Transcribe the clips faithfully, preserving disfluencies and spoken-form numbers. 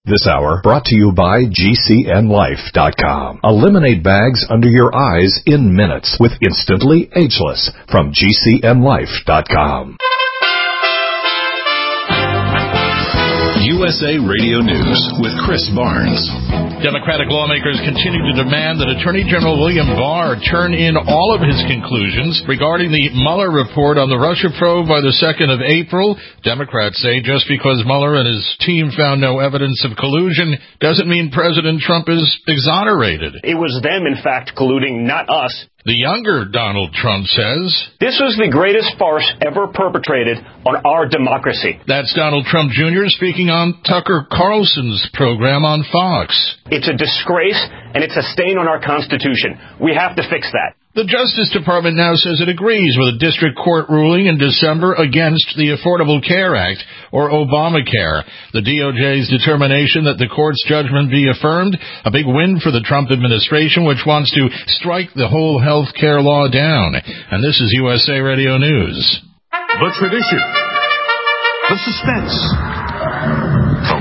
This hour brought to you by G C N Life dot com. Eliminate bags under your eyes in minutes with Instantly Ageless from G C N Life dot com. U S A Radio News with Chris Barnes. Democratic lawmakers continue to demand that Attorney General William Barr turn in all of his conclusions regarding the Mueller report on the Russia probe by the second of April. Democrats say just because Mueller and his team found no evidence of collusion doesn't mean President Trump is exonerated. It was them, in fact, colluding, not us. The younger Donald Trump says, "This was the greatest farce ever perpetrated on our democracy." That's Donald Trump Junior speaking on Tucker Carlson's program on Fox. "It's a disgrace, and it's a stain on our Constitution. We have to fix that." The Justice Department now says it agrees with a district court ruling in December against the Affordable Care Act, or Obamacare. The D O J's determination that the court's judgment be affirmed, a big win for the Trump administration, which wants to strike the whole health care law down. And this is U S A Radio News. The tradition, the suspense, the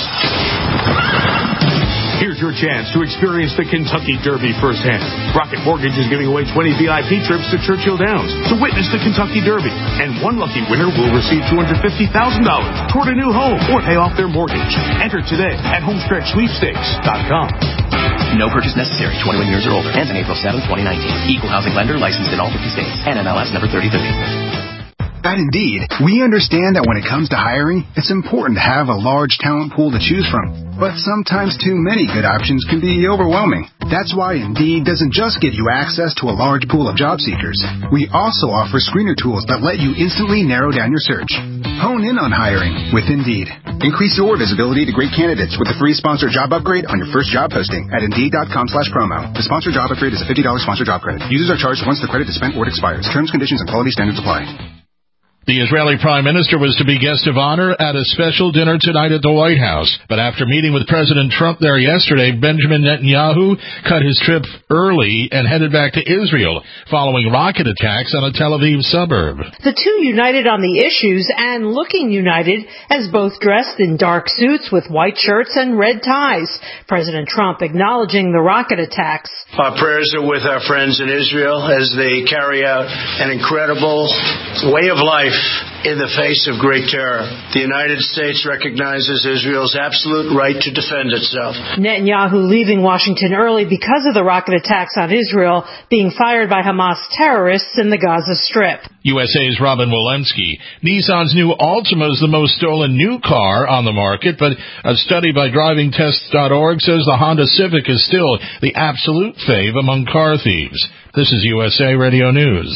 race. Here's your chance to experience the Kentucky Derby firsthand. Rocket Mortgage is giving away twenty V I P trips to Churchill Downs to witness the Kentucky Derby. And one lucky winner will receive two hundred fifty thousand dollars toward a new home or pay off their mortgage. Enter today at homestretch sweepstakes dot com. No purchase necessary. twenty-one years or older. Ends on April seventh, twenty nineteen. Equal housing lender licensed in all fifty states. N M L S number thirty thirty. At Indeed, we understand that when it comes to hiring, it's important to have a large talent pool to choose from. But sometimes too many good options can be overwhelming. That's why Indeed doesn't just give you access to a large pool of job seekers. We also offer screener tools that let you instantly narrow down your search. Hone in on hiring with Indeed. Increase your visibility to great candidates with a free sponsored job upgrade on your first job posting at Indeed.com slash promo. The sponsored job upgrade is a fifty dollars sponsored job credit. Users are charged once the credit is spent or it expires. Terms, conditions, and quality standards apply. The Israeli Prime Minister was to be guest of honor at a special dinner tonight at the White House. But after meeting with President Trump there yesterday, Benjamin Netanyahu cut his trip early and headed back to Israel following rocket attacks on a Tel Aviv suburb. The two united on the issues and looking united as both dressed in dark suits with white shirts and red ties. President Trump acknowledging the rocket attacks. Our prayers are with our friends in Israel as they carry out an incredible way of life in the face of great terror. The United States recognizes Israel's absolute right to defend itself. Netanyahu leaving Washington early because of the rocket attacks on Israel being fired by Hamas terrorists in the Gaza Strip. U S A's Robin Walensky. Nissan's new Altima is the most stolen new car on the market, but a study by driving tests dot org says the Honda Civic is still the absolute fave among car thieves. This is U S A Radio News.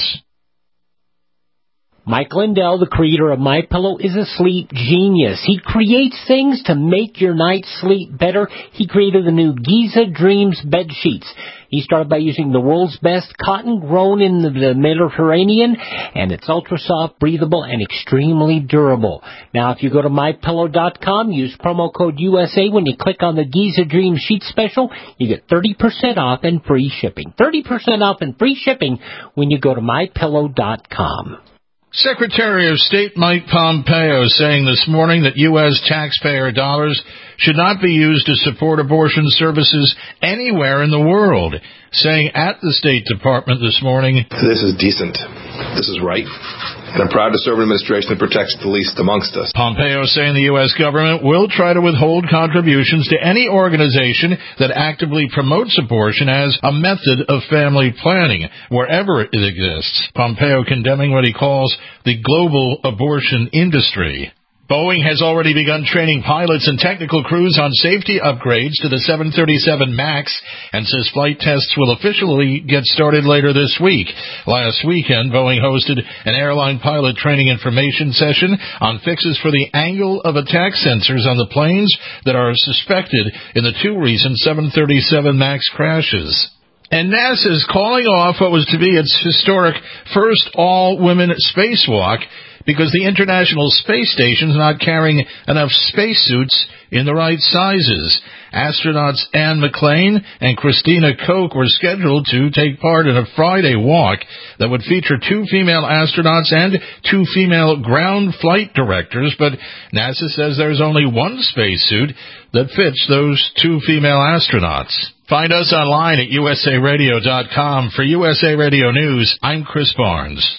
Mike Lindell, the creator of MyPillow, is a sleep genius. He creates things to make your night's sleep better. He created the new Giza Dreams bed sheets. He started by using the world's best cotton grown in the Mediterranean, and it's ultra soft, breathable, and extremely durable. Now, if you go to my pillow dot com, use promo code U S A when you click on the Giza Dreams sheet special, you get thirty percent off and free shipping. thirty percent off and free shipping when you go to my pillow dot com. Secretary of State Mike Pompeo saying this morning that U S taxpayer dollars should not be used to support abortion services anywhere in the world, saying at the State Department this morning, "This is decent. This is right. And I'm proud to serve an administration that protects the least amongst us." Pompeo saying the U S government will try to withhold contributions to any organization that actively promotes abortion as a method of family planning, wherever it exists. Pompeo condemning what he calls the global abortion industry. Boeing has already begun training pilots and technical crews on safety upgrades to the seven thirty-seven MAX and says flight tests will officially get started later this week. Last weekend, Boeing hosted an airline pilot training information session on fixes for the angle of attack sensors on the planes that are suspected in the two recent seven thirty-seven MAX crashes. And NASA is calling off what was to be its historic first all-women spacewalk because the International Space Station is not carrying enough spacesuits in the right sizes. Astronauts Anne McClain and Christina Koch were scheduled to take part in a Friday walk that would feature two female astronauts and two female ground flight directors, but NASA says there's only one spacesuit that fits those two female astronauts. Find us online at U S A radio dot com. For U S A Radio News, I'm Chris Barnes.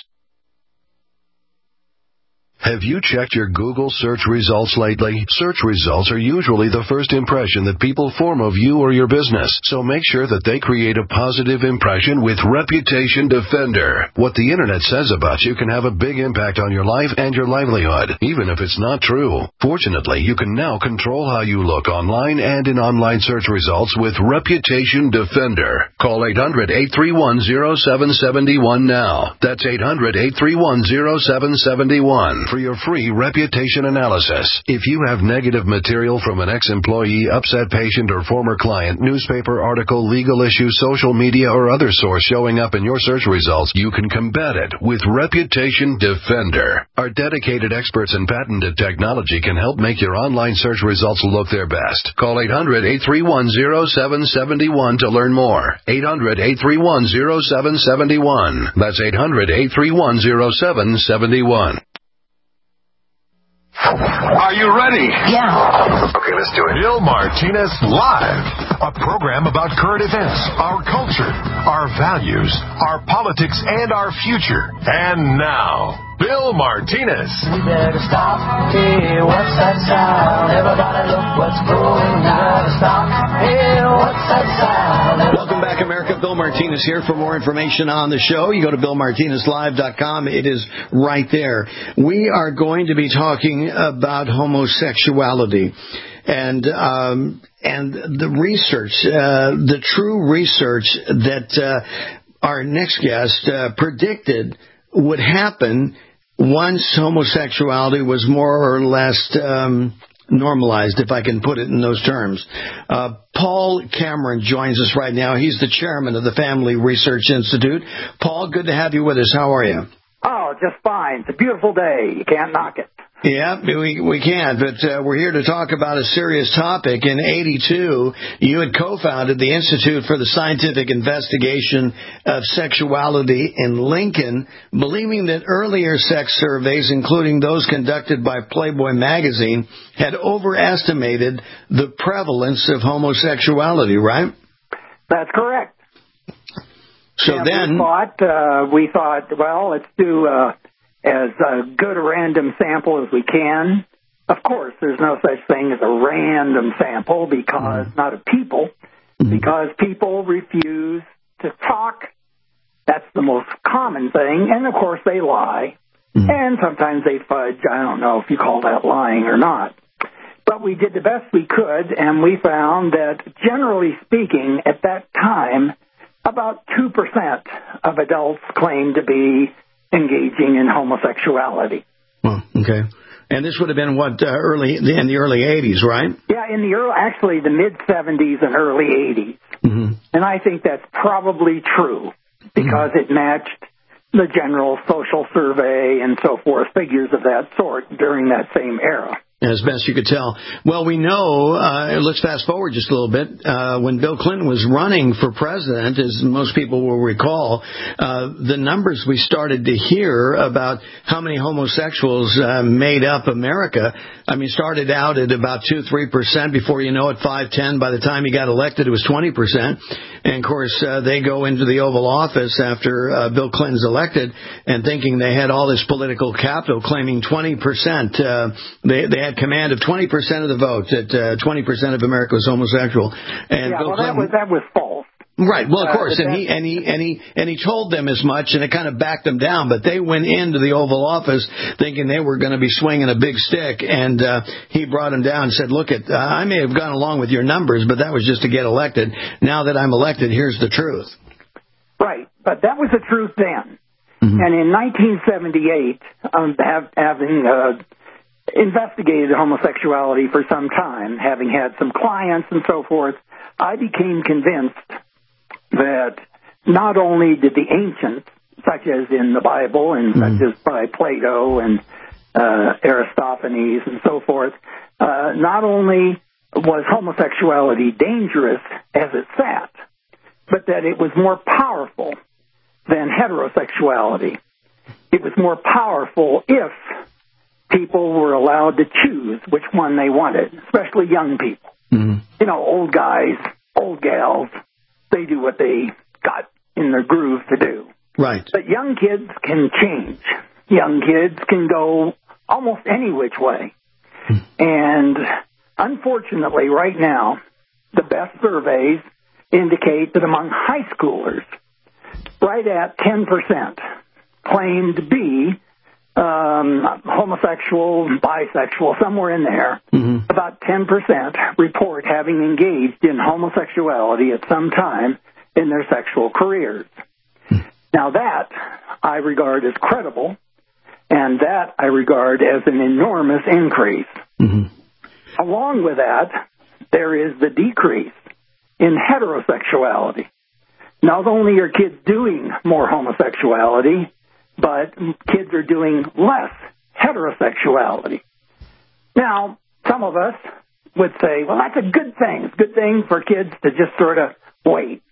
Have you checked your Google search results lately? Search results are usually the first impression that people form of you or your business, so make sure that they create a positive impression with Reputation Defender. What the Internet says about you can have a big impact on your life and your livelihood, even if it's not true. Fortunately, you can now control how you look online and in online search results with Reputation Defender. Call eight hundred, eight three one, zero seven seven one now. That's eight hundred, eight three one, zero seven seven one. For your free reputation analysis. If you have negative material from an ex-employee, upset patient, or former client, newspaper article, legal issue, social media, or other source showing up in your search results, you can combat it with Reputation Defender. Our dedicated experts in patented technology can help make your online search results look their best. Call eight hundred, eight three one, zero seven seven one to learn more. eight hundred, eight three one, zero seven seven one. That's eight hundred, eight three one, zero seven seven one. Are you ready? Yeah. Okay, let's do it. Bill Martinez Live, a program about current events, our culture, our values, our politics, and our future. And now, Bill Martinez. We better stop. Hey, what's that sound? Everybody look what's going. We better stop. Hey, what's that sound? Welcome back, America. Bill Martinez here. For more information on the show, you go to bill martinez live dot com. It is right there. We are going to be talking about homosexuality and um, and the research, uh, the true research that uh, our next guest uh, predicted would happen once homosexuality was more or less um, normalized, if I can put it in those terms. Uh, Paul Cameron joins us right now. He's the chairman of the Family Research Institute. Paul, good to have you with us. How are you? Oh, just fine. It's a beautiful day. You can't knock it. Yeah, we we can, but uh, we're here to talk about a serious topic. In eighty-two, you had co-founded the Institute for the Scientific Investigation of Sexuality in Lincoln, believing that earlier sex surveys, including those conducted by Playboy magazine, had overestimated the prevalence of homosexuality, right? That's correct. So and then... We thought, uh, we thought, well, let's do... Uh, as uh, good a random sample as we can. Of course, there's no such thing as a random sample because mm-hmm. not of people, mm-hmm. because people refuse to talk. That's the most common thing. And, of course, they lie. Mm-hmm. And sometimes they fudge. I don't know if you call that lying or not. But we did the best we could, and we found that, generally speaking, at that time, about two percent of adults claimed to be engaging in homosexuality. Well, okay. And this would have been, what, uh, early in the early eighties, right? Yeah, in the early, actually the mid-seventies and early eighties. Mm-hmm. And I think that's probably true because mm-hmm. it matched the general social survey and so forth, figures of that sort during that same era. As best you could tell. Well, we know, uh, let's fast forward just a little bit, uh, when Bill Clinton was running for president, as most people will recall, uh, the numbers we started to hear about how many homosexuals uh, made up America, I mean, started out at about two, three percent. Before you know it, five, ten. By the time he got elected, it was twenty percent. And, of course, uh, they go into the Oval Office after uh, Bill Clinton's elected and thinking they had all this political capital, claiming twenty percent. Uh, they, they had command of twenty percent of the vote, that uh, twenty percent of America was homosexual. And yeah, Bill well, Clinton, that was that was false. Right. Well, of Uh, course, and he and he and he and he told them as much, and it kind of backed them down. But they went into the Oval Office thinking they were going to be swinging a big stick, and uh, he brought them down and said, "Look, at uh, I may have gone along with your numbers, but that was just to get elected. Now that I'm elected, here's the truth." Right, but that was the truth then. Mm-hmm. And in nineteen seventy-eight, um, have, having uh, investigated homosexuality for some time, having had some clients and so forth, I became convinced that not only did the ancients, such as in the Bible and mm-hmm. such as by Plato and uh, Aristophanes and so forth, uh, not only was homosexuality dangerous as it sat, but that it was more powerful than heterosexuality. It was more powerful if people were allowed to choose which one they wanted, especially young people. Mm-hmm. You know, old guys, old gals, they do what they got in their groove to do. Right. But young kids can change. Young kids can go almost any which way. Mm-hmm. And unfortunately, right now, the best surveys indicate that among high schoolers, right at ten percent claim to be um, homosexual, bisexual, somewhere in there. Mm-hmm. About ten percent report having engaged in homosexuality at some time in their sexual careers. Mm-hmm. Now that I regard as credible, and that I regard as an enormous increase. Mm-hmm. Along with that, there is the decrease in heterosexuality. Not only are kids doing more homosexuality, but kids are doing less heterosexuality. Now, some of us would say, well, that's a good thing. It's a good thing for kids to just sort of wait.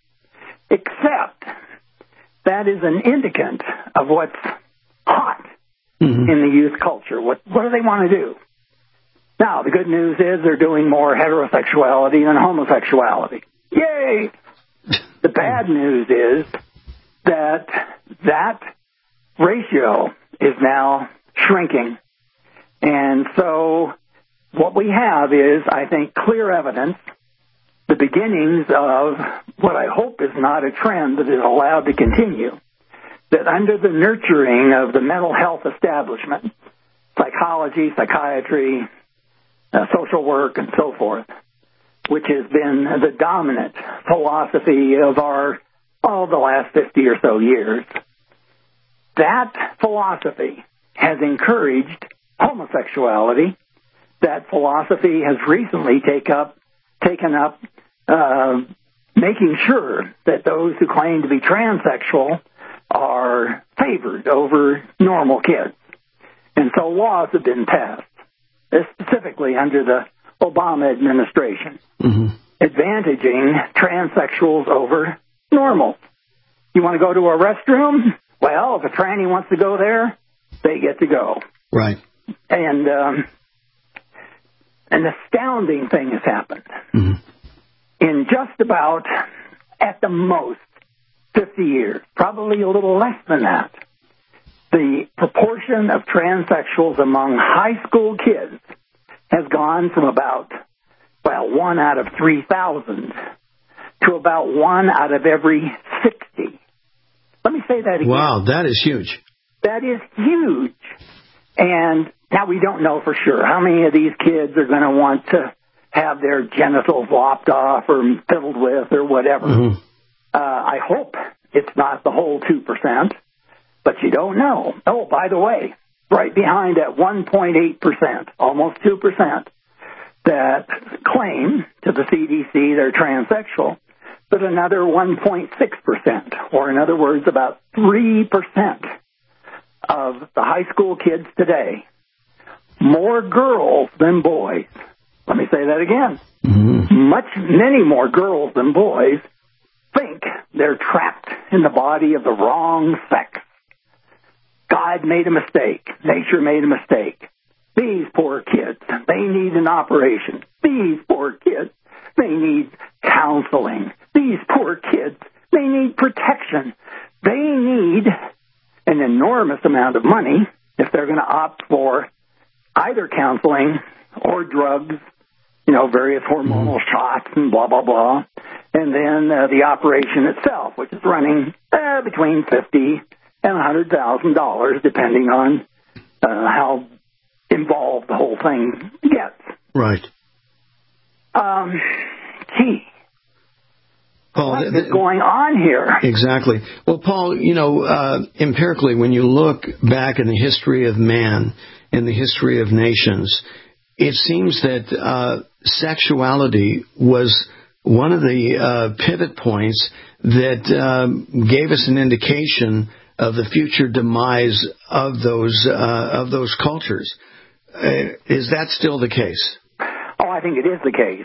Except that is an indicant of what's hot mm-hmm. in the youth culture. What, what do they want to do? Now, the good news is they're doing more heterosexuality than homosexuality. Yay! The bad news is that that ratio is now shrinking. And so what we have is, I think, clear evidence, the beginnings of what I hope is not a trend that is allowed to continue, that under the nurturing of the mental health establishment, psychology, psychiatry, uh, social work, and so forth, which has been the dominant philosophy of our, oh, the last fifty or so years, that philosophy has encouraged homosexuality. That philosophy has recently take up, taken up uh, making sure that those who claim to be transsexual are favored over normal kids. And so laws have been passed, specifically under the Obama administration, mm-hmm. advantaging transsexuals over normals. You want to go to a restroom? Well, if a tranny wants to go there, they get to go. Right. And um, an astounding thing has happened. Mm-hmm. In just about, at the most, fifty years, probably a little less than that, the proportion of transsexuals among high school kids has gone from about, well, one out of three thousand to about one out of every sixty. Let me say that again. Wow, that is huge. That is huge. And now we don't know for sure how many of these kids are going to want to have their genitals lopped off or fiddled with or whatever. Mm-hmm. Uh, I hope it's not the whole two percent, but you don't know. Oh, by the way, right behind at one point eight percent, almost two percent, that claim to the C D C they're transsexual, but another one point six percent, or in other words, about three percent of the high school kids today, more girls than boys. Let me say that again. Mm-hmm. Much, many more girls than boys think they're trapped in the body of the wrong sex. God made a mistake. Nature made a mistake. These poor kids, they need an operation. These poor kids, they need counseling. These poor kids, they need protection. They need an enormous amount of money if they're going to opt for either counseling or drugs, you know, various hormonal mm-hmm. shots and blah, blah, blah. And then uh, the operation itself, which is running uh, between fifty thousand dollars and one hundred thousand dollars, depending on uh, how involved the whole thing gets. Right. Um, gee. Paul, what is going on here? Exactly. Well, Paul, you know, uh, empirically, when you look back in the history of man, in the history of nations, it seems that uh, sexuality was one of the uh, pivot points that um, gave us an indication of the future demise of those uh, of those cultures. Uh, is that still the case? Oh, I think it is the case.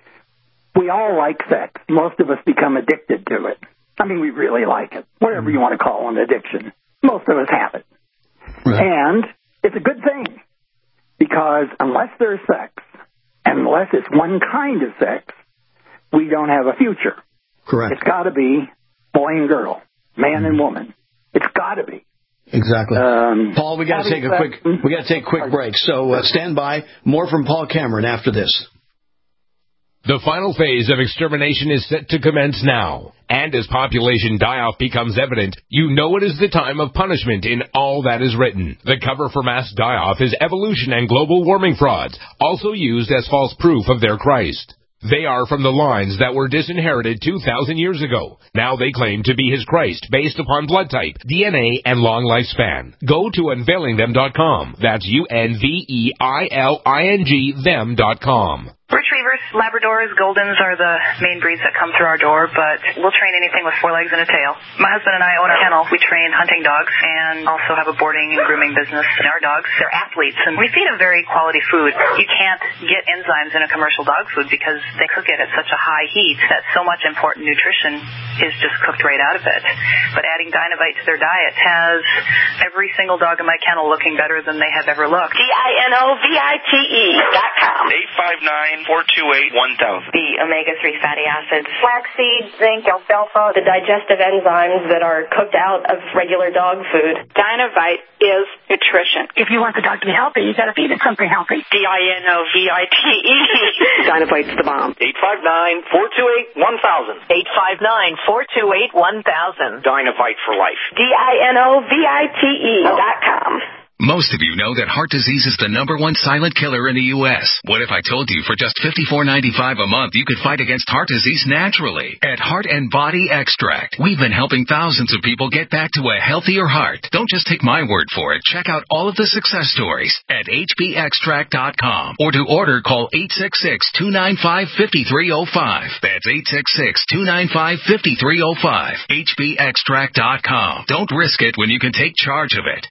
We all like sex. Most of us become addicted to it. I mean, we really like it. Whatever you want to call an addiction. Most of us have it. Right. And it's a good thing. Because unless there's sex, unless it's one kind of sex, we don't have a future. Correct. It's got to be boy and girl, man and woman. It's got to be. Exactly. Um, Paul, we got to take a quick we got to take a quick break. So uh, stand by. More from Paul Cameron after this. The final phase of extermination is set to commence now. And as population die-off becomes evident, you know it is the time of punishment in all that is written. The cover for mass die-off is evolution and global warming frauds, also used as false proof of their Christ. They are from the lines that were disinherited two thousand years ago. Now they claim to be his Christ based upon blood type, D N A, and long lifespan. Go to unveiling them dot com. That's U N V E I L I N G them dot com. Retrievers, Labradors, Goldens are the main breeds that come through our door, but we'll train anything with four legs and a tail. My husband and I own a kennel. We train hunting dogs and also have a boarding and grooming business. And our dogs, they're athletes, and we feed them very quality food. You can't get enzymes in a commercial dog food because they cook it at such a high heat that so much important nutrition is just cooked right out of it. But adding Dynovite to their diet has every single dog in my kennel looking better than they have ever looked. D I N O V I T E dot com. eight five nine, four two eight, one thousand. The omega three fatty acids. Flaxseed, zinc, alfalfa, the digestive enzymes that are cooked out of regular dog food. Dynovite is nutrition. If you want the dog to be healthy, you got to feed it something healthy. D I N O V I T E. Dynovite's the bomb. eight five nine, four two eight, one thousand. eight five nine, four two eight, one thousand. Dynovite for life. D I N O V I T E dot com. Most of you know that heart disease is the number one silent killer in the U S What if I told you for just fifty-four ninety-five a month you could fight against heart disease naturally? At Heart and Body Extract, we've been helping thousands of people get back to a healthier heart. Don't just take my word for it. Check out all of the success stories at H B extract dot com. Or to order, call eight six six, two nine five, five three zero five. That's eight six six, two nine five, five three zero five. H B extract dot com. Don't risk it when you can take charge of it.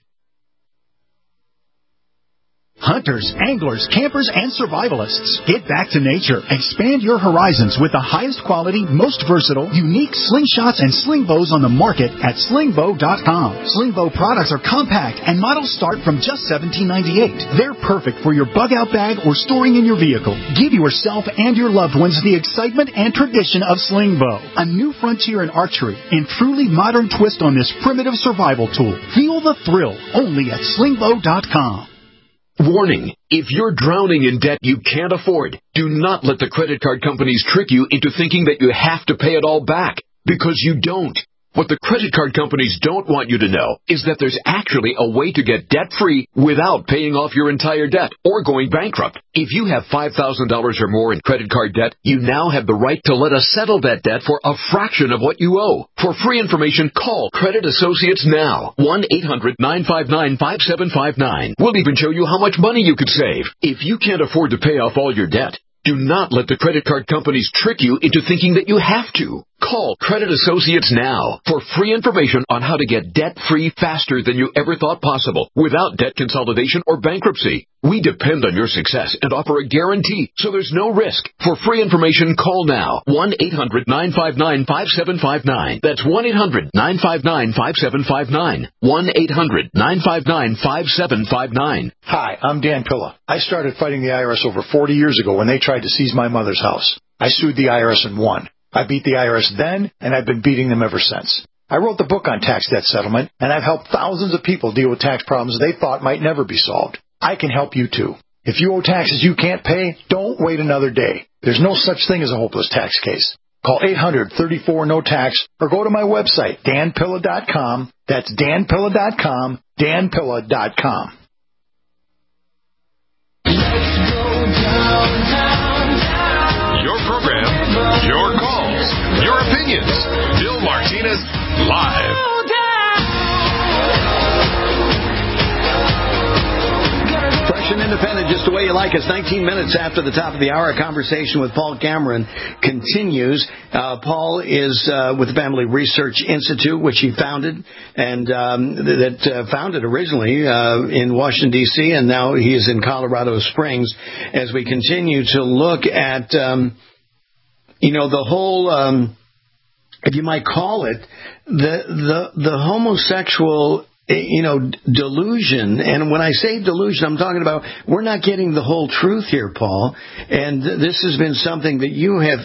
Hunters, anglers, campers, and survivalists. Get back to nature. Expand your horizons with the highest quality, most versatile, unique slingshots and sling bows on the market at sling bow dot com. Sling bow products are compact and models start from just seventeen ninety-eight. They're perfect for your bug out bag or storing in your vehicle. Give yourself and your loved ones the excitement and tradition of sling bow. A new frontier in archery and truly modern twist on this primitive survival tool. Feel the thrill only at sling bow dot com. Warning, if you're drowning in debt you can't afford, do not let the credit card companies trick you into thinking that you have to pay it all back, because you don't. What the credit card companies don't want you to know is that there's actually a way to get debt-free without paying off your entire debt or going bankrupt. If you have five thousand dollars or more in credit card debt, you now have the right to let us settle that debt for a fraction of what you owe. For free information, call Credit Associates now. one eight hundred, nine five nine, five seven five nine. We'll even show you how much money you could save. If you can't afford to pay off all your debt, do not let the credit card companies trick you into thinking that you have to. Call Credit Associates now for free information on how to get debt-free faster than you ever thought possible without debt consolidation or bankruptcy. We depend on your success and offer a guarantee, so there's no risk. For free information, call now. one eight hundred, nine five nine, five seven five nine. That's one eight hundred, nine five nine, five seven five nine. one eight hundred, nine five nine, five seven five nine. Hi, I'm Dan Pilla. I started fighting the I R S over forty years ago when they tried to seize my mother's house. I sued the I R S and won. I beat the I R S then, and I've been beating them ever since. I wrote the book on tax debt settlement, and I've helped thousands of people deal with tax problems they thought might never be solved. I can help you too. If you owe taxes you can't pay, don't wait another day. There's no such thing as a hopeless tax case. Call eight hundred, thirty-four, no tax or go to my website, dan pilla dot com. That's dan pilla dot com, dan pilla dot com. Your program, your calls, your opinions. Bill Martinez, live. Fresh and independent just the way you like us. nineteen minutes after the top of the hour, a conversation with Paul Cameron continues. Uh, Paul is uh, with the Family Research Institute, which he founded, and um, that uh, founded originally uh, in Washington, D C, and now he is in Colorado Springs as we continue to look at, um, you know, the whole, um, if you might call it, the the, the homosexual you know, delusion. And when I say delusion, I'm talking about we're not getting the whole truth here, Paul. And this has been something that you have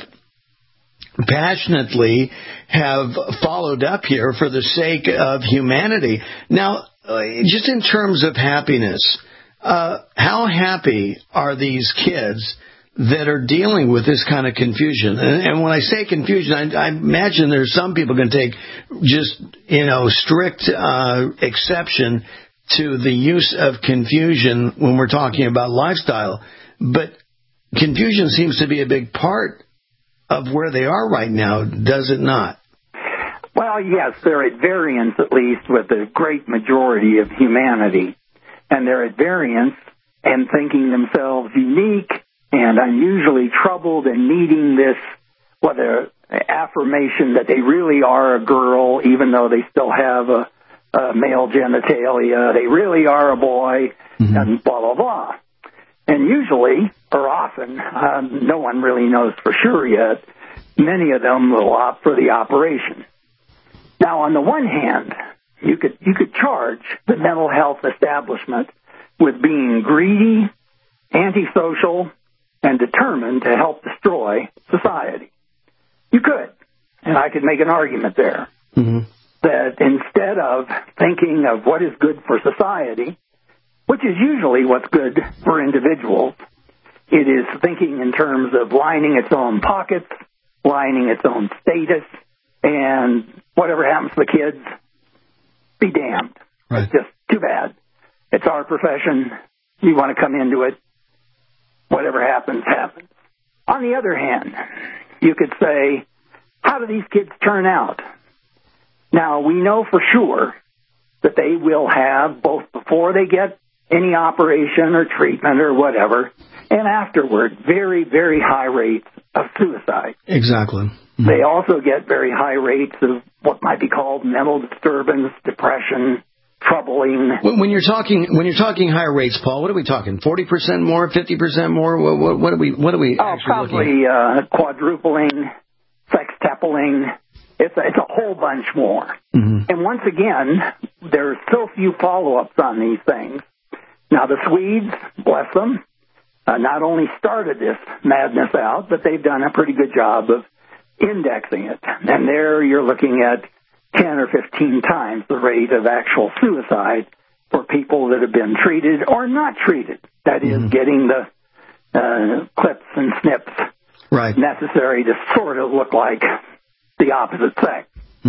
passionately have followed up here for the sake of humanity. Now, uh, just in terms of happiness, uh, how happy are these kids that are dealing with this kind of confusion? And, and when I say confusion, I, I imagine there's some people going to take just, you know, strict uh, exception to the use of confusion when we're talking about lifestyle. But confusion seems to be a big part of where they are right now, does it not? Well, yes, they're at variance, at least, with the great majority of humanity. And they're at variance and thinking themselves unique and unusually troubled and needing this, whether affirmation that they really are a girl, even though they still have a, a male genitalia, they really are a boy, mm-hmm. and blah, blah, blah. And usually, or often, um, no one really knows for sure yet, many of them will opt for the operation. Now, on the one hand, you could you could charge the mental health establishment with being greedy, antisocial, and determined to help destroy society. You could, and I could make an argument there, mm-hmm. that instead of thinking of what is good for society, which is usually what's good for individuals, it is thinking in terms of lining its own pockets, lining its own status, and whatever happens to the kids, be damned. Right. It's just too bad. It's our profession. You want to come into it. Whatever happens, happens. On the other hand, you could say, how do these kids turn out? Now, we know for sure that they will have, both before they get any operation or treatment or whatever, and afterward, very, very high rates of suicide. Exactly. Mm-hmm. They also get very high rates of what might be called mental disturbance, depression, troubling. When you're talking when you're talking high rates, Paul, what are we talking? Forty percent more, fifty percent more? What, what, what are we? What are we? Oh, probably uh, quadrupling, sextupling. It's a, it's a whole bunch more. Mm-hmm. And once again, there's so few follow-ups on these things. Now, the Swedes, bless them, uh, not only started this madness out, but they've done a pretty good job of indexing it. And there you're looking at ten or fifteen times the rate of actual suicide for people that have been treated or not treated. That mm-hmm. is, getting the uh, clips and snips right. necessary to sort of look like the opposite sex.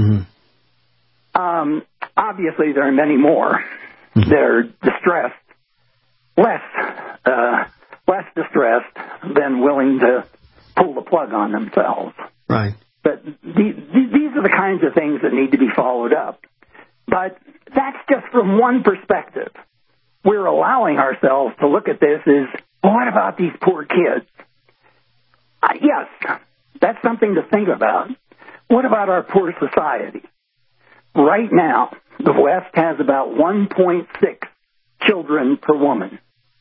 Mm-hmm. Um, obviously, there are many more mm-hmm. that are distressed, less, uh, less distressed than willing to pull the plug on themselves. Right. But these, these are the kinds of things that need to be followed up. But that's just from one perspective. We're allowing ourselves to look at this as, well, what about these poor kids? Uh, yes, that's something to think about. What about our poor society? Right now, the West has about one point six children per woman.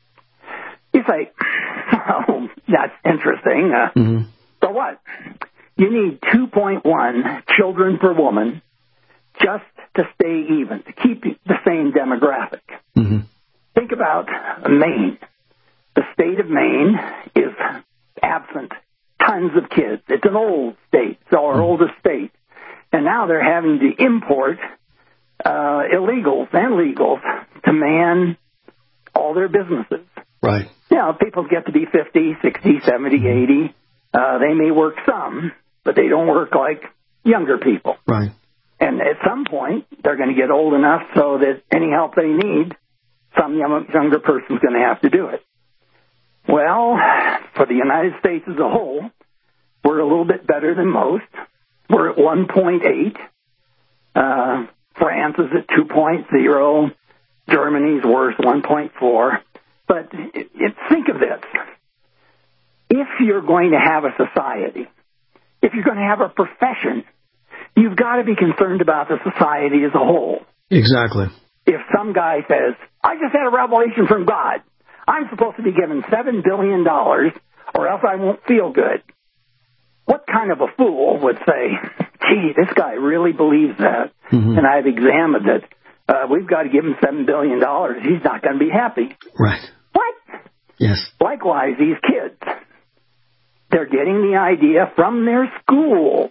You say, oh, that's interesting. Uh, mm-hmm. So what? You need two point one children per woman just to stay even, to keep the same demographic. Mm-hmm. Think about Maine. The state of Maine is absent tons of kids. It's an old state. It's our mm-hmm. oldest state. And now they're having to import uh, illegals and legals to man all their businesses. Right. You know, people get to be fifty, sixty, seventy, eighty. Uh, they may work some, but they don't work like younger people. Right. And at some point, they're going to get old enough so that any help they need, some young, younger person's going to have to do it. Well, for the United States as a whole, we're a little bit better than most. We're at one point eight. Uh, France is at two point oh. Germany's worse, one point four. But it, it, think of this. If you're going to have a society, if you're going to have a profession, you've got to be concerned about the society as a whole. Exactly. If some guy says, I just had a revelation from God, I'm supposed to be given seven billion dollars or else I won't feel good. What kind of a fool would say, gee, this guy really believes that, mm-hmm. and I've examined it. Uh, we've got to give him seven billion dollars. He's not going to be happy. Right. What? Yes. Likewise, these kids, they're getting the idea from their schools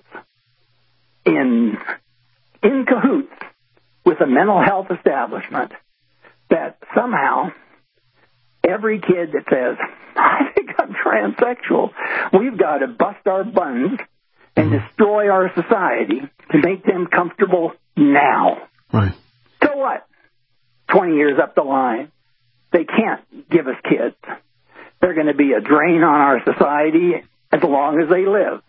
in, in cahoots with a mental health establishment that somehow every kid that says, I think I'm transsexual, we've got to bust our buns and destroy our society to make them comfortable now. Right. So what? twenty years up the line, they can't give us kids. They're going to be a drain on our society as long as they live.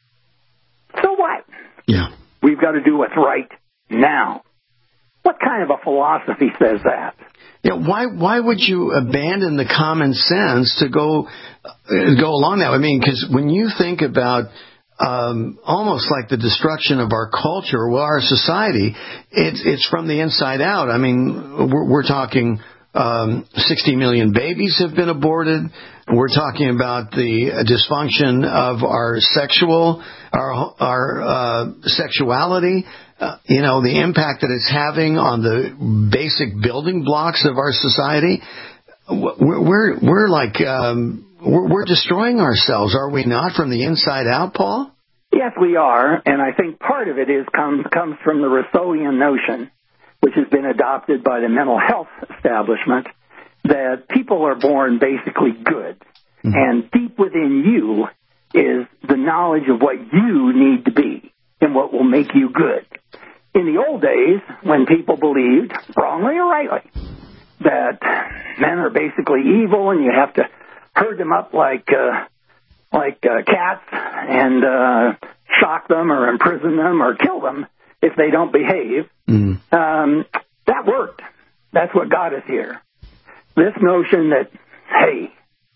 So what? Yeah. We've got to do what's right now. What kind of a philosophy says that? Yeah, why why would you abandon the common sense to go uh, go along that? I mean, because when you think about um, almost like the destruction of our culture, well, our society, it's it's from the inside out. I mean, we're, we're talking um, sixty million babies have been aborted. We're talking about the dysfunction of our sexual, our our uh, sexuality. Uh, you know, the impact that it's having on the basic building blocks of our society. We're we're, we're like um, we're, we're destroying ourselves, are we not, from the inside out, Paul? Yes, we are, and I think part of it is comes comes from the Rousseauian notion, which has been adopted by the mental health establishment, that people are born basically good, mm-hmm. and deep within you is the knowledge of what you need to be and what will make you good. In the old days, when people believed, wrongly or rightly, that men are basically evil and you have to herd them up like uh, like uh, cats and uh, shock them or imprison them or kill them if they don't behave, mm. um, that worked. That's what got us here. This notion that, hey,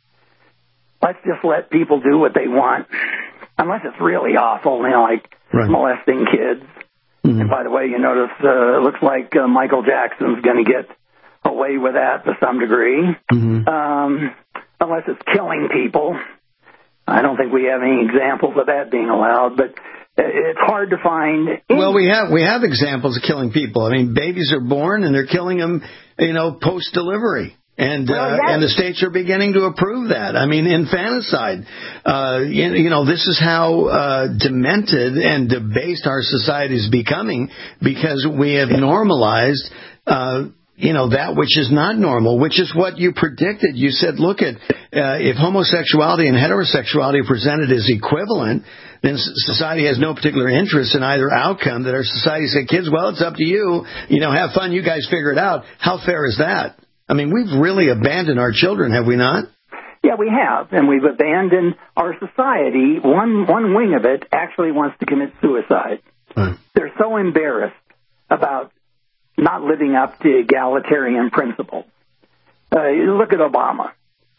let's just let people do what they want, unless it's really awful, you know, like right. molesting kids. Mm-hmm. And by the way, you notice uh, it looks like uh, Michael Jackson's going to get away with that to some degree, mm-hmm. um, unless it's killing people. I don't think we have any examples of that being allowed, but it's hard to find. Any- well, we have we have examples of killing people. I mean, babies are born and they're killing them, you know, post delivery. And well, uh, yes. and the states are beginning to approve that. I mean, infanticide. Uh, you, you know, this is how uh, demented and debased our society is becoming because we have normalized, uh, you know, that which is not normal, which is what you predicted. You said, look at uh, if homosexuality and heterosexuality are presented as equivalent, then society has no particular interest in either outcome. That our society said, kids, well, it's up to you. You know, have fun. You guys figure it out. How fair is that? I mean, we've really abandoned our children, have we not? Yeah, we have, and we've abandoned our society. One one wing of it actually wants to commit suicide. Hmm. They're so embarrassed about not living up to egalitarian principles. Uh, you look at Obama.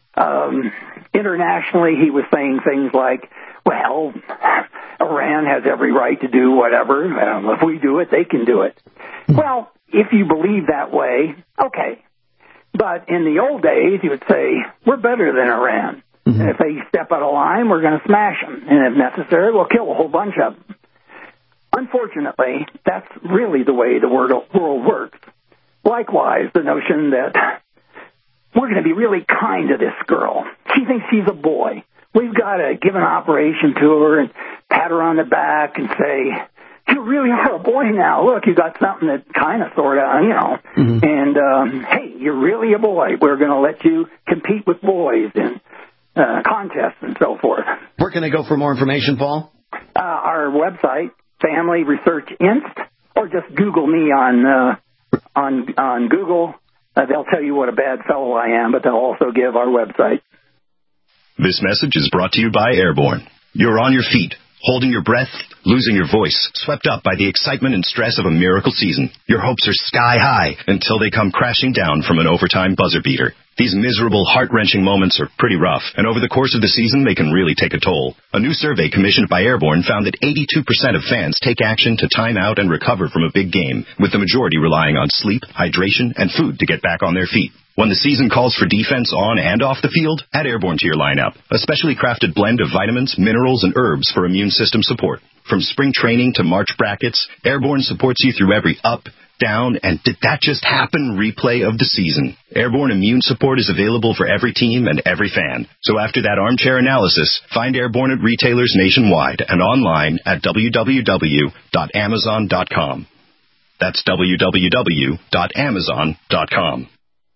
Um, internationally, he was saying things like, well, Iran has every right to do whatever. Um, if we do it, they can do it. Hmm. Well, if you believe that way, okay. But in the old days, you would say, we're better than Iran. Mm-hmm. And if they step out of line, we're going to smash them. And if necessary, we'll kill a whole bunch of them. Unfortunately, that's really the way the world works. Likewise, the notion that we're going to be really kind to this girl. She thinks she's a boy. We've got to give an operation to her and pat her on the back and say, you really are a boy now. Look, you got something that kind of, sort of, you know. Mm-hmm. And, um, hey, you're really a boy. We're going to let you compete with boys in uh, contests and so forth. Where can I go for more information, Paul? Uh, our website, Family Research Inst, or just Google me on uh, on on Google. Uh, they'll tell you what a bad fellow I am, but they'll also give our website. This message is brought to you by Airborne. You're on your feet. Holding your breath, losing your voice, swept up by the excitement and stress of a miracle season. Your hopes are sky high until they come crashing down from an overtime buzzer beater. These miserable, heart-wrenching moments are pretty rough, and over the course of the season, they can really take a toll. A new survey commissioned by Airborne found that eighty-two percent of fans take action to time out and recover from a big game, with the majority relying on sleep, hydration, and food to get back on their feet. When the season calls for defense on and off the field, add Airborne to your lineup. A specially crafted blend of vitamins, minerals, and herbs for immune system support. From spring training to March brackets, Airborne supports you through every up, down, and did that just happen replay of the season. Airborne Immune Support is available for every team and every fan. So after that armchair analysis, find Airborne at retailers nationwide and online at w w w dot amazon dot com. That's w w w dot amazon dot com.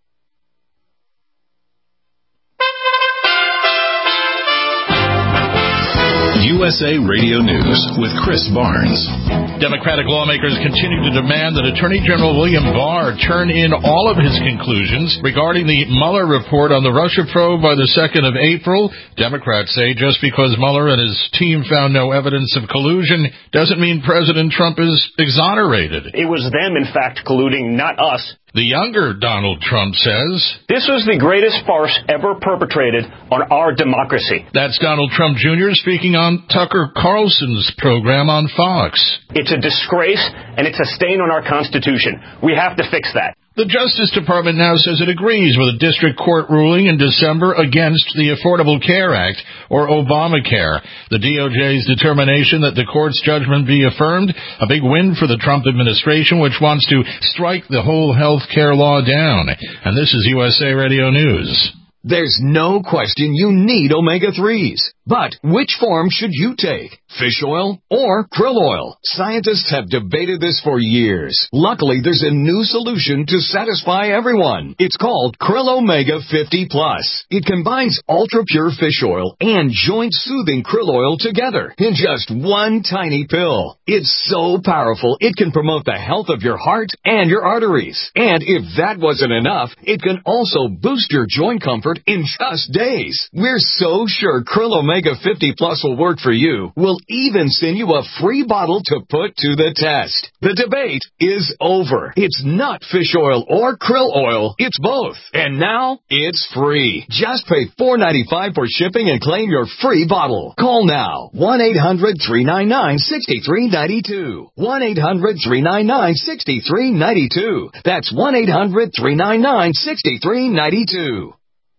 U S A Radio News with Chris Barnes. Democratic lawmakers continue to demand that Attorney General William Barr turn in all of his conclusions regarding the Mueller report on the Russia probe by the second of April. Democrats say just because Mueller and his team found no evidence of collusion doesn't mean President Trump is exonerated. It was them, in fact, colluding, not us. The younger Donald Trump says, "This was the greatest farce ever perpetrated on our democracy." That's Donald Trump Junior speaking on Tucker Carlson's program on Fox. "It's a disgrace, and it's a stain on our Constitution. We have to fix that." The Justice Department now says it agrees with a district court ruling in December against the Affordable Care Act, or Obamacare. The D O J's determination that the court's judgment be affirmed, a big win for the Trump administration, which wants to strike the whole health care law down. And this is U S A Radio News. There's no question you need omega threes. But which form should you take? Fish oil or krill oil? Scientists have debated this for years. Luckily, there's a new solution to satisfy everyone. It's called Krill Omega fifty plus. It combines ultra-pure fish oil and joint-soothing krill oil together in just one tiny pill. It's so powerful, it can promote the health of your heart and your arteries. And if that wasn't enough, it can also boost your joint comfort in just days. We're so sure Krill Omega fifty plus will work for you. We'll even send you a free bottle to put to the test. The debate is over. It's not fish oil or krill oil. It's both. And now it's free. Just pay four dollars and ninety-five cents for shipping and claim your free bottle. Call now. one eight hundred three nine nine six three nine two. one eight hundred three nine nine six three nine two. That's one eight hundred three nine nine six three nine two.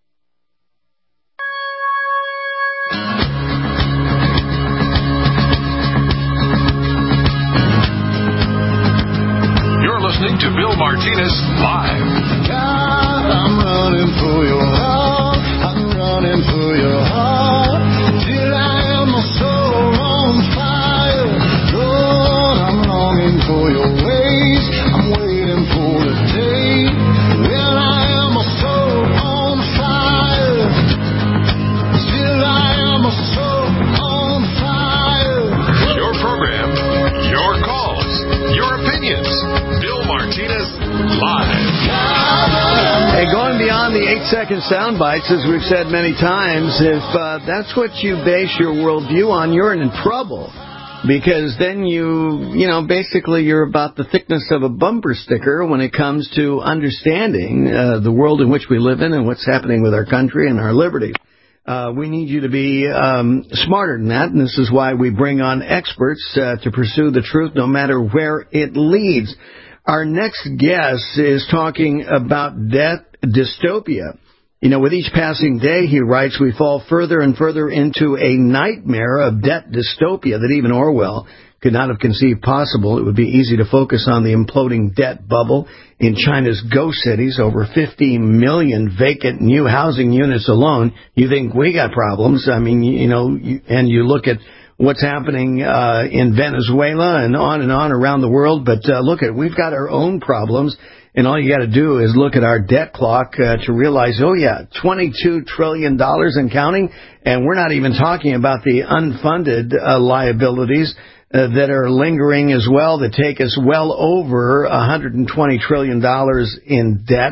Listening to Bill Martinez Live. God, I'm running for your heart. I'm running for your heart. Till I am my soul on fire. Lord, I'm longing for your ways. I'm waiting for the day when I am my soul on fire. Till I am my soul on fire. Your program, your calls, your opinions. Martinez Live. Hey, going beyond the eight-second sound bites, as we've said many times, if uh, that's what you base your worldview on, you're in trouble. Because then you, you know, basically you're about the thickness of a bumper sticker when it comes to understanding uh, the world in which we live in and what's happening with our country and our liberty. Uh, we need you to be um, smarter than that, and this is why we bring on experts uh, to pursue the truth no matter where it leads. Our next guest is talking about death dystopia. You know, with each passing day, he writes, we fall further and further into a nightmare of debt dystopia that even Orwell could not have conceived possible. It would be easy to focus on the imploding debt bubble in China's ghost cities, over fifty million vacant new housing units alone. You think we got problems. I mean, you know, and you look at what's happening uh, in Venezuela and on and on around the world. But uh, look at, we've got our own problems. And all you got to do is look at our debt clock uh, to realize, oh, yeah, twenty-two trillion dollars and counting. And we're not even talking about the unfunded uh, liabilities uh, that are lingering as well, that take us well over one hundred twenty trillion dollars in debt.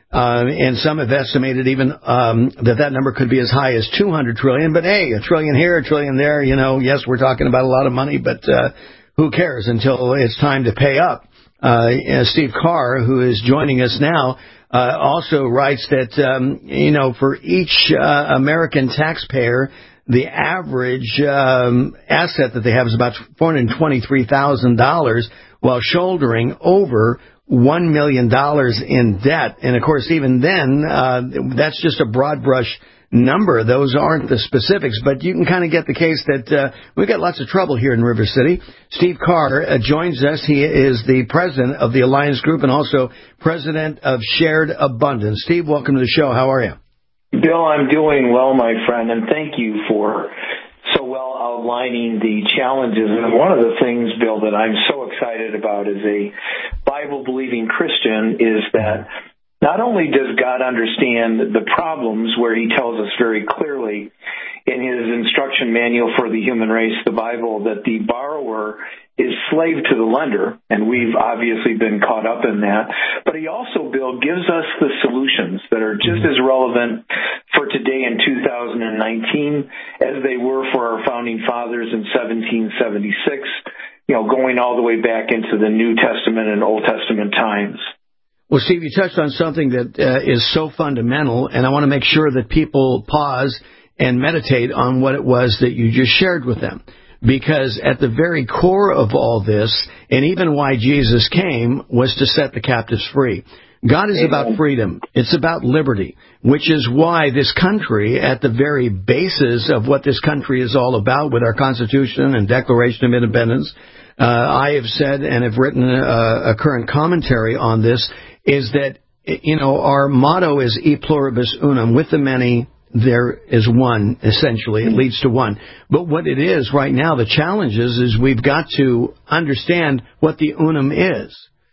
Uh, and some have estimated even um, that that number could be as high as two hundred trillion dollars. But, hey, a trillion here, a trillion there. You know, yes, we're talking about a lot of money, but uh, who cares until it's time to pay up. Uh, Steve Carr, who is joining us now, uh, also writes that, um, you know, for each uh, American taxpayer, the average um, asset that they have is about four hundred twenty-three thousand dollars while shouldering over one million dollars in debt. And, of course, even then, uh, that's just a broad brush number. Those aren't the specifics, but you can kind of get the case that uh, we've got lots of trouble here in River City. Steve Carr uh, joins us. He is the president of the Alliance Group and also president of Shared Abundance. Steve, welcome to the show. How are you? Bill, I'm doing well, my friend, and thank you for so well outlining the challenges. And one of the things, Bill, that I'm so excited about as a Bible-believing Christian is that not only does God understand the problems where he tells us very clearly in his instruction manual for the human race, the Bible, that the borrower is slave to the lender, and we've obviously been caught up in that. But he also, Bill, gives us the solutions that are just as relevant for today in two thousand nineteen as they were for our founding fathers in seventeen seventy-six, you know, going all the way back into the New Testament and Old Testament times. Well, Steve, you touched on something that uh, is so fundamental, and I want to make sure that people pause and meditate on what it was that you just shared with them. Because at the very core of all this, and even why Jesus came, was to set the captives free. God is about freedom. It's about liberty, which is why this country, at the very basis of what this country is all about with our Constitution and Declaration of Independence, uh, I have said and have written a, a current commentary on this, is that, you know, our motto is e pluribus unum, with the many, there is one, essentially. It leads to one. But what it is right now, the challenge is, is we've got to understand what the unum is.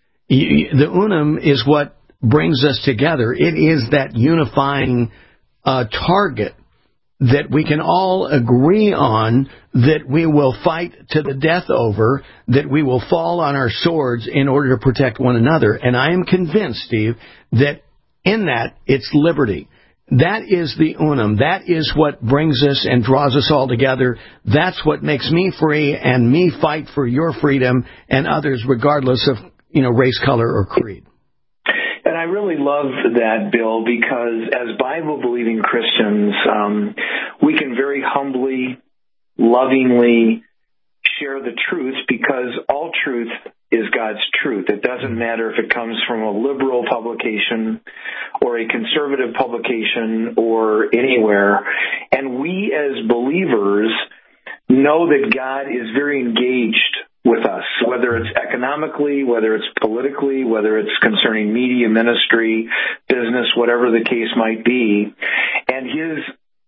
The unum is what brings us together. It is that unifying uh, target that we can all agree on, that we will fight to the death over, that we will fall on our swords in order to protect one another. And I am convinced, Steve, that in that, it's liberty. That is the unum. That is what brings us and draws us all together. That's what makes me free and me fight for your freedom and others, regardless of, you know, race, color, or creed. And I really love that, Bill, because as Bible-believing Christians, um, we can very humbly, lovingly share the truth, because all truth is God's truth. It doesn't matter if it comes from a liberal publication or a conservative publication or anywhere. And we as believers know that God is very engaged with us, whether it's economically, whether it's politically, whether it's concerning media, ministry, business, whatever the case might be. And his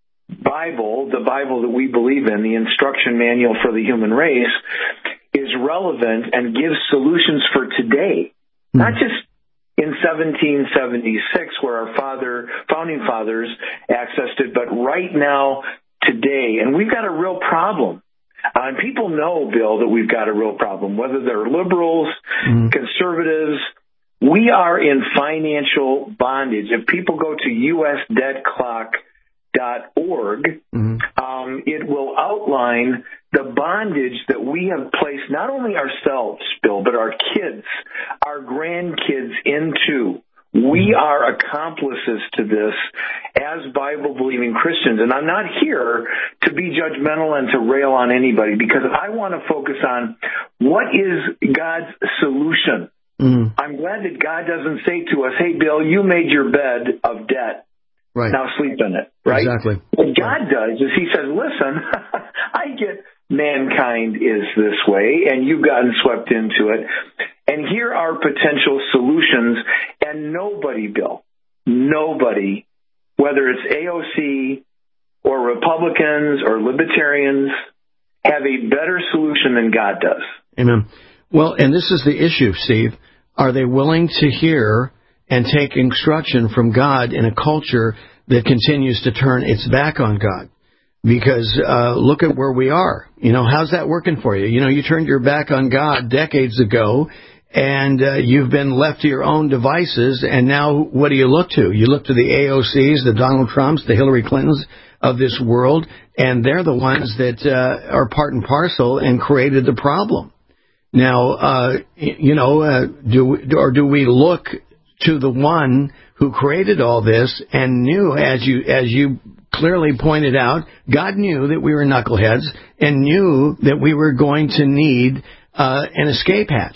Bible, the Bible that we believe in, the instruction manual for the human race, is relevant and gives solutions for today, mm-hmm. not just in seventeen seventy-six where our father, founding fathers accessed it, but right now, today. And we've got a real problem. Uh, and people know, Bill, that we've got a real problem, whether they're liberals, mm-hmm. conservatives. We are in financial bondage. If people go to U S debt clock dot org, mm-hmm. um, it will outline the bondage that we have placed not only ourselves, Bill, but our kids, our grandkids into. We are accomplices to this as Bible-believing Christians. And I'm not here to be judgmental and to rail on anybody, because I want to focus on what is God's solution. Mm. I'm glad that God doesn't say to us, hey, Bill, you made your bed of debt. Right. Now sleep in it, right? Exactly. What God does is he says, listen, I get mankind is this way, and you've gotten swept into it. And here are potential solutions. And nobody, Bill, nobody, whether it's A O C or Republicans or Libertarians, have a better solution than God does. Amen. Well, and this is the issue, Steve. Are they willing to hear and take instruction from God in a culture that continues to turn its back on God? Because uh, look at where we are. You know, how's that working for you? You know, you turned your back on God decades ago, and uh, you've been left to your own devices, and now what do you look to? You look to the A O Cs, the Donald Trumps, the Hillary Clintons of this world, and they're the ones that uh, are part and parcel and created the problem. Now, uh, you know, uh, do or do we look to the one who created all this and knew, as you as you clearly pointed out, God knew that we were knuckleheads and knew that we were going to need uh, an escape hatch.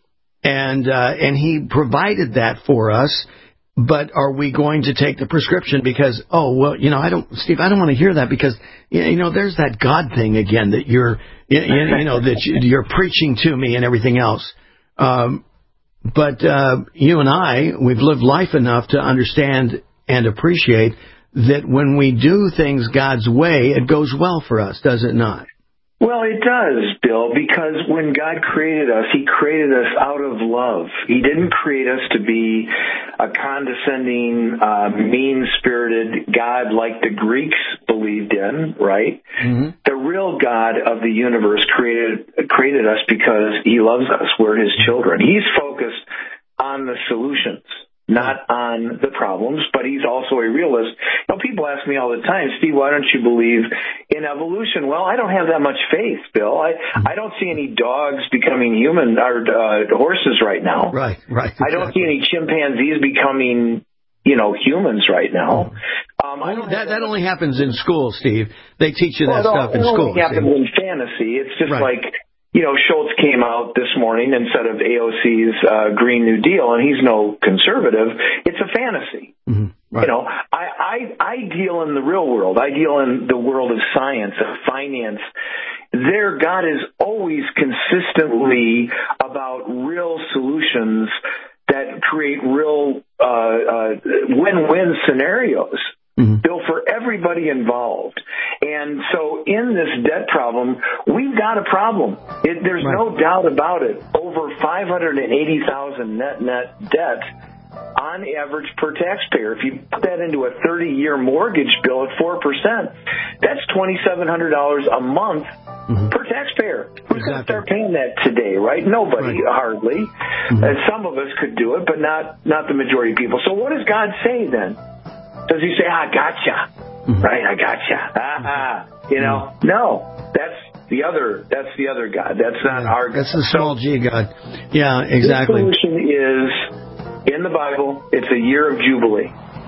And uh, and he provided that for us, but are we going to take the prescription because, oh, well, you know, I don't, Steve, I don't want to hear that because, you know, there's that God thing again that you're, you, you know, that you're preaching to me and everything else. Um, but uh, you and I, we've lived life enough to understand and appreciate that when we do things God's way, it goes well for us, does it not? Well, it does, Bill, because when God created us, he created us out of love. He didn't create us to be a condescending, uh, mean-spirited God like the Greeks believed in, right? Mm-hmm. The real God of the universe created created us because he loves us. We're his children. He's focused on the solutions, not on the problems, but he's also a realist. You know, people ask me all the time, Steve, why don't you believe in evolution? Well, I don't have that much faith, Bill. I, I don't see any dogs becoming human or uh, horses right now. Right, right. Exactly. I don't see any chimpanzees becoming, you know, humans right now. Um, I don't that, that only happens in school, Steve. They teach you that well, stuff in it school. It happens in fantasy. It's just right. like, you know, Schultz came out this morning and said of A O C's uh, Green New Deal, and he's no conservative. It's a fantasy. Mm-hmm. Right. You know, I, I I deal in the real world. I deal in the world of science, of finance. There, God is always consistently about real solutions that create real uh, uh, win-win scenarios. Mm-hmm. Bill, for everybody involved. And so in this debt problem, we've got a problem. It, there's right. no doubt about it. Over five hundred eighty thousand net net debt on average per taxpayer. If you put that into a thirty-year mortgage bill at four percent, that's twenty-seven hundred dollars a month mm-hmm. per taxpayer. Who's exactly. going to start paying that today, right? Nobody, right. hardly. Mm-hmm. And some of us could do it, but not, not the majority of people. So what does God say then? Does he say, I gotcha, mm-hmm. right? I gotcha. Ah, you know, mm-hmm. no, that's the other, that's the other God. That's not yeah, our God. That's the small G God. Yeah, exactly. The solution is in the Bible. It's a year of Jubilee.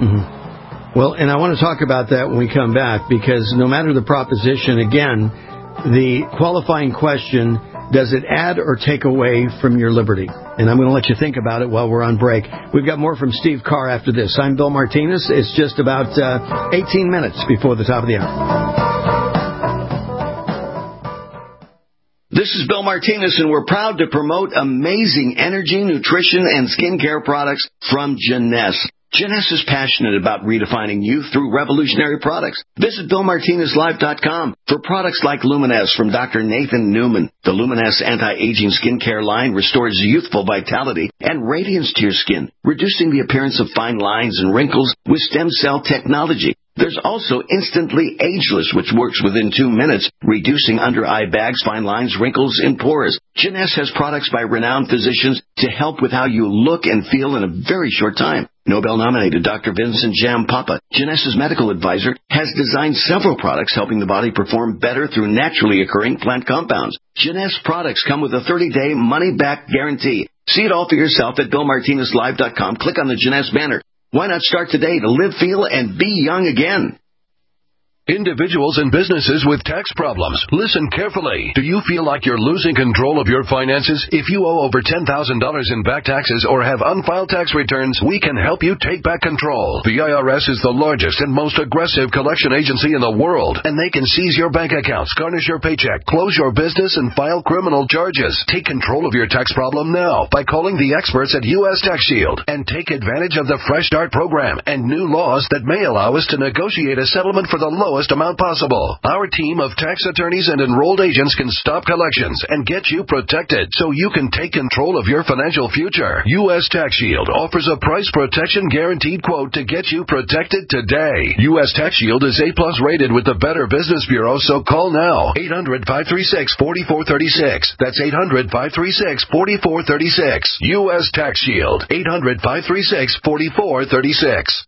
Mm-hmm. Well, and I want to talk about that when we come back, because no matter the proposition, again, the qualifying question, does it add or take away from your liberty? And I'm going to let you think about it while we're on break. We've got more from Steve Carr after this. I'm Bill Martinez. It's just about uh, eighteen minutes before the top of the hour. This is Bill Martinez, and we're proud to promote amazing energy, nutrition, and skincare products from Jeunesse. Jeunesse is passionate about redefining youth through revolutionary products. Visit Bill Martinez Live dot com for products like Luminesse from Doctor Nathan Newman. The Luminesse anti-aging skincare line restores youthful vitality and radiance to your skin, reducing the appearance of fine lines and wrinkles with stem cell technology. There's also Instantly Ageless, which works within two minutes, reducing under-eye bags, fine lines, wrinkles, and pores. Jeunesse has products by renowned physicians to help with how you look and feel in a very short time. Nobel-nominated Doctor Vincent Jam Papa, Jeunesse's medical advisor, has designed several products helping the body perform better through naturally occurring plant compounds. Jeunesse products come with a thirty-day money-back guarantee. See it all for yourself at Bill Martinez Live dot com. Click on the Jeunesse banner. Why not start today to live, feel, and be young again? Individuals and businesses with tax problems, listen carefully. Do you feel like you're losing control of your finances? If you owe over ten thousand dollars in back taxes or have unfiled tax returns, we can help you take back control. The I R S is the largest and most aggressive collection agency in the world, and they can seize your bank accounts, garnish your paycheck, close your business, and file criminal charges. Take control of your tax problem now by calling the experts at U S Tax Shield and take advantage of the Fresh Start program and new laws that may allow us to negotiate a settlement for the lowest lowest amount possible. Our team of tax attorneys and enrolled agents can stop collections and get you protected so you can take control of your financial future. U S Tax Shield offers a price protection guaranteed quote to get you protected today. U S Tax Shield is A plus rated with the Better Business Bureau, so call now. eight hundred, five three six, four four three six. That's eight hundred, five three six, four four three six. U S Tax Shield. eight hundred, five three six, four four three six.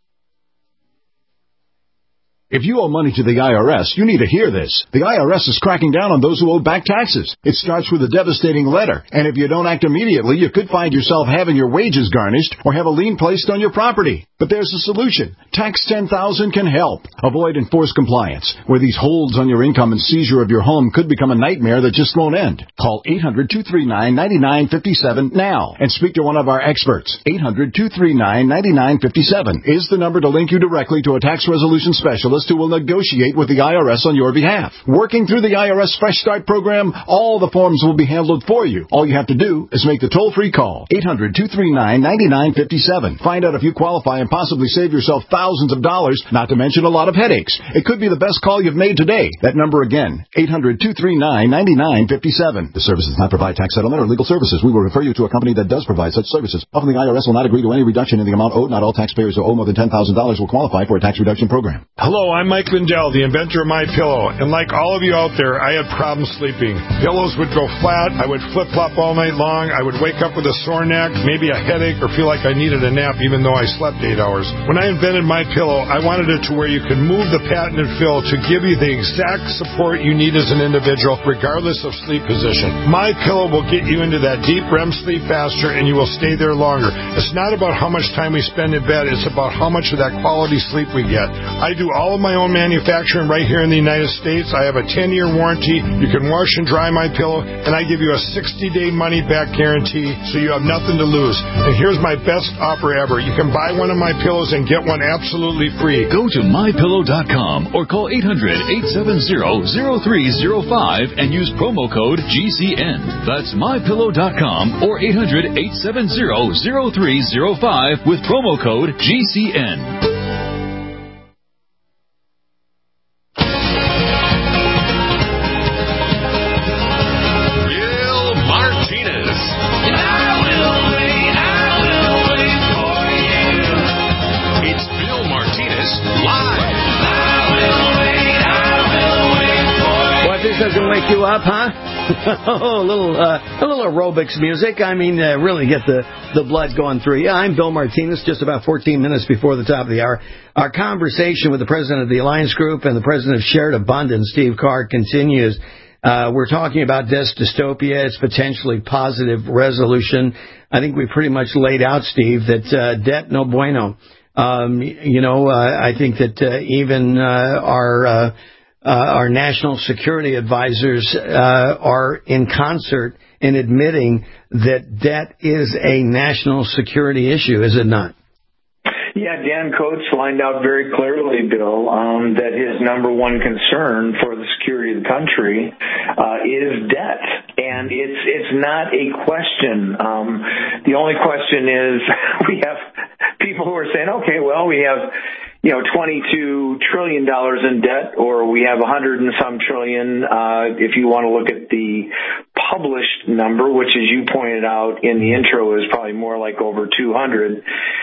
If you owe money to the I R S, you need to hear this. The I R S is cracking down on those who owe back taxes. It starts with a devastating letter, and if you don't act immediately, you could find yourself having your wages garnished or have a lien placed on your property. But there's a solution. Tax ten thousand can help. Avoid enforced compliance, where these holds on your income and seizure of your home could become a nightmare that just won't end. Call eight hundred, two three nine, nine nine five seven now and speak to one of our experts. eight hundred, two three nine, nine nine five seven is the number to link you directly to a tax resolution specialist who will negotiate with the I R S on your behalf. Working through the I R S Fresh Start program, all the forms will be handled for you. All you have to do is make the toll-free call. eight hundred, two three nine, nine nine five seven. Find out if you qualify and possibly save yourself thousands of dollars, not to mention a lot of headaches. It could be the best call you've made today. That number again, eight hundred, two three nine, nine nine five seven. The service does not provide tax settlement or legal services. We will refer you to a company that does provide such services. Often the I R S will not agree to any reduction in the amount owed. Not all taxpayers who owe more than ten thousand dollars will qualify for a tax reduction program. Hello, I'm Mike Lindell, the inventor of MyPillow, and like all of you out there, I had problems sleeping. Pillows would go flat, I would flip-flop all night long, I would wake up with a sore neck, maybe a headache, or feel like I needed a nap even though I slept eight hours. When I invented MyPillow, I wanted it to where you could move the patented fill to give you the exact support you need as an individual, regardless of sleep position. MyPillow will get you into that deep R E M sleep faster, and you will stay there longer. It's not about how much time we spend in bed, it's about how much of that quality sleep we get. I do all of my own manufacturing right here in the United States. I have a ten-year warranty. You can wash and dry MyPillow, and I give you a sixty-day money-back guarantee, so you have nothing to lose. And here's my best offer ever. You can buy one of my pillows and get one absolutely free. Go to my pillow dot com or call eight hundred, eight seven zero, zero three zero five and use promo code G C N. That's my pillow dot com or eight hundred, eight seven zero, zero three zero five with promo code G C N. Doesn't wake you up, huh? oh, a little, uh, a little aerobics music. I mean, uh, really get the, the blood going through you. I'm Bill Martinez, just about fourteen minutes before the top of the hour. Our conversation with the president of the Alliance Group and the president of Shared Abundance, Steve Carr, continues. Uh, we're talking about debt dystopia, its potentially positive resolution. I think we pretty much laid out, Steve, that uh, debt no bueno. Um, you know, uh, I think that uh, even uh, our uh, Uh, our national security advisors uh, are in concert in admitting that debt is a national security issue, is it not? Yeah, Dan Coates lined out very clearly, Bill, um, that his number one concern for the security of the country uh, is debt. And it's it's not a question. Um, the only question is we have people who are saying, okay, well, we have, you know, twenty-two trillion dollars in debt, or we have one hundred and some trillion, uh, if you want to look at the published number, which, as you pointed out in the intro, is probably more like over two hundred.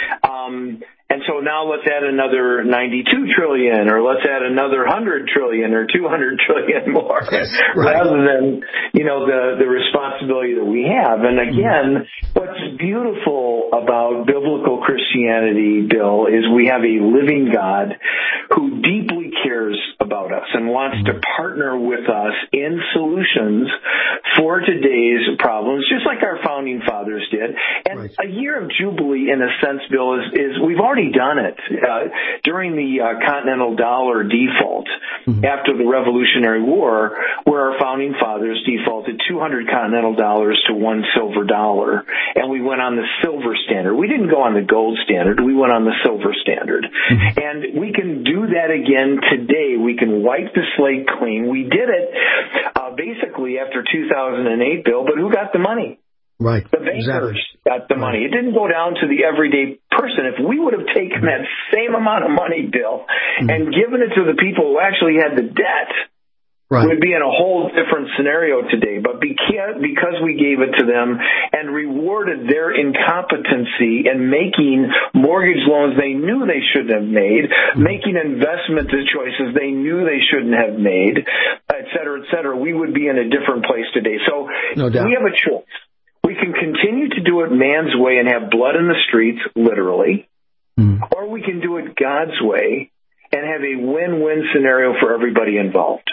Um, and so now let's add another ninety-two trillion, or let's add another one hundred trillion or two hundred trillion more, yes, right. rather than, you know, the, the responsibility that we have. And again, what's beautiful about biblical Christianity, Bill, is we have a living God who deeply cares about us and wants to partner with us in solutions for today's problems, just like our founding fathers did. And right. a year of Jubilee, in a sense, Bill, is, is we've already done it. Uh, during the uh, Continental Dollar default mm-hmm. after the Revolutionary War, where our founding fathers defaulted two hundred Continental dollars to one silver dollar, and we went on the silver standard. We didn't go on the gold standard. We went on the silver standard. Mm-hmm. And we can do that again today. We can wipe the slate clean. We did it uh, basically after two thousand eight, Bill, but who got the money? Right. The bankers exactly. got the money. It didn't go down to the everyday person. If we would have taken that same amount of money, Bill, mm-hmm. and given it to the people who actually had the debt, right. we'd be in a whole different scenario today. But because, because we gave it to them and rewarded their incompetency in making mortgage loans they knew they shouldn't have made, mm-hmm. making investment choices they knew they shouldn't have made, et cetera, et cetera, we would be in a different place today. So no doubt. We have a choice. We can continue to do it man's way and have blood in the streets, literally, mm. or we can do it God's way and have a win-win scenario for everybody involved.